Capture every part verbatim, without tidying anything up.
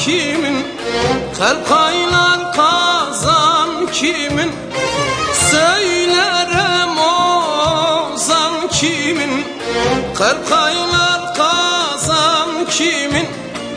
kimin? Kalp kaynar kazan kimin? Söylerem ozan kimin? Kalp kaynar kazan kimin?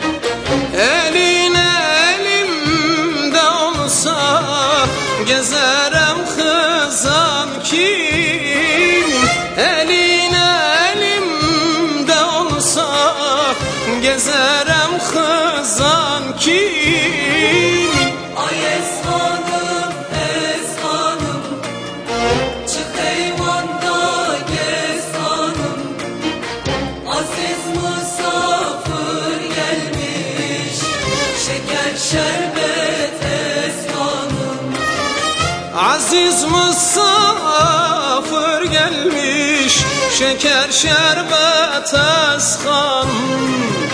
Eline elimde olsa gezerem kızan kimin? Eline elimde olsa gezerem kızan kimin? Ay eshanım, eshanım, çık eyvanda gez hanım. Aziz misafir gelmiş, şeker şerbet eshanım. Aziz misafir gelmiş, şeker şerbet eshanım.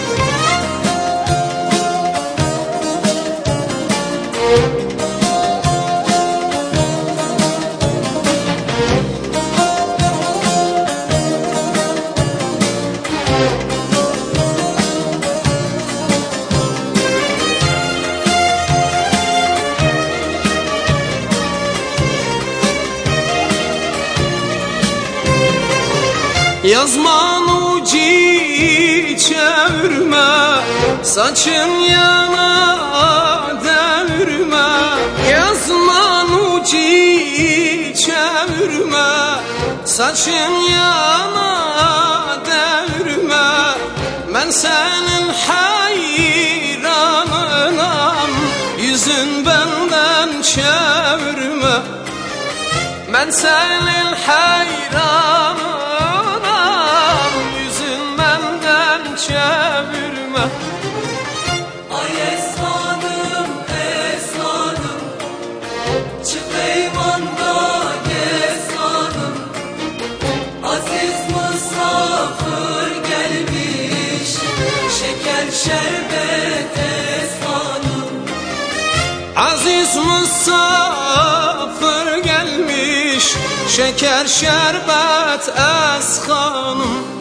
Yazman ucu çevirme, saçın yana devirme. Yazman ucu çevirme, saçın yana devirme. Ben senin hayranınam, yüzün benden çevirme. Ben senin hayranınam, çevirme. Ay eshanım, eshanım, çık eyvanda gez hanım. Aziz misafir gelmiş, şeker şerbet eshanım. Aziz misafir gelmiş, şeker şerbet eshanım.